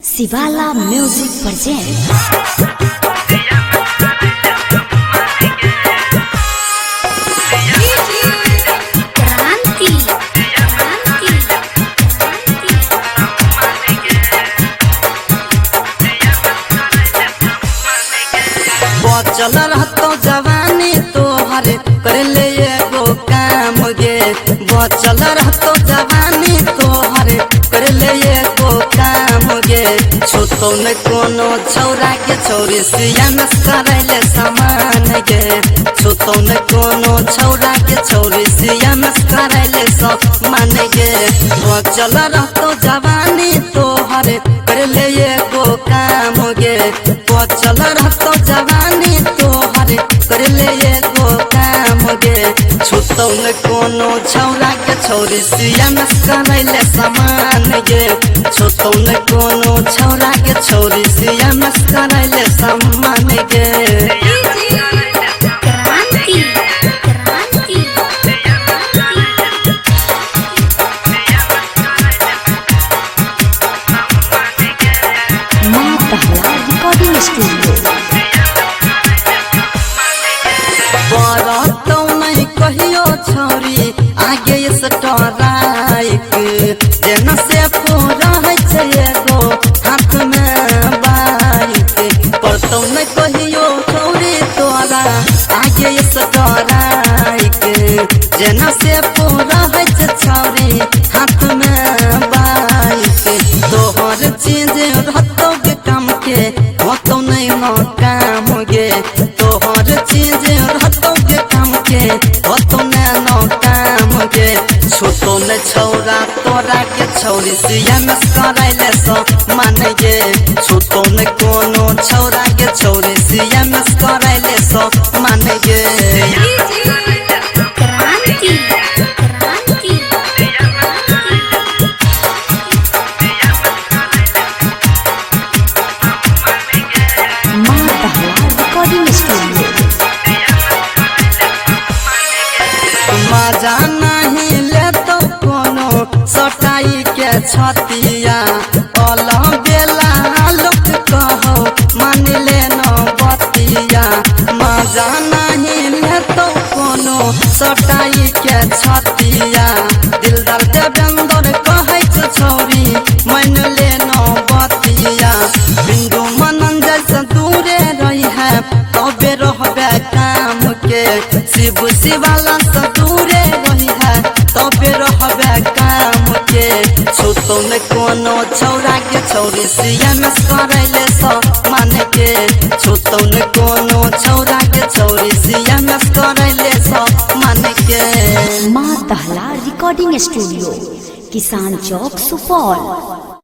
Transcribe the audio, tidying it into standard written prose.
शिवाला music present. चल रहतो जवानी तोहर कर ले एगो काम गे। बचल रहतो जवानी तोहर कर ले एगो काम गे। छोटो न कोनो छौरा के छौरी सियान करैले समान गे। छोटो न कोनो छौरा के छौरी सियान करैले समान गे। बचल रहतो जवानी तोहर कर ले एगो काम गे। बचल रहतो जवानी तोहर कर ले एगो काम गे। छूटो न कोनो छौरा के छौरी सियान करैले समान गे। छूटो न कोनो छौरा के छौरी सियान करैले समान गे। बरतो नहीं कहियो छौरी आगे सटराइक। जेना से पूरा है एगो हाथ में बाइक। परतो नहीं कहियो छौरी तोरा आगे सटराइक। जेना से पूरा है छौरी हाथ में बाइक। तोहर चीज रहतो के काम के होतो नहीं न काम गे। तोहर चीज रहतो के काम के होतो नहीं न काम गे। छोटो न छौरा तोरा के छौरी सियान करैले समान गे। छोटो न कोनो छौरा के छौरी सियान करैले समान गे। मजा नहीं ले तो कोनो सटाई के छतिया। अलग बेला लोग कहो मान ले न बतिया। मजा नहीं ले तो कोनो सटाई के छतिया। दिलदार देवेंद्र कहै छौरी मान ले न बतिया। बिंदु मनन जैसे दूरे रही है तबे रहबे काम के। शिव शिवाला से दूरे रही है तबे रहबे काम के। छोटो न कोनो छौरा के छौरी सियान करैले समान के। छोटो न कोनो छौरा के छौरी सियान करैले समान के। माँ दहला रिकॉर्डिंग स्टूडियो, किसान चौक, सुपौल।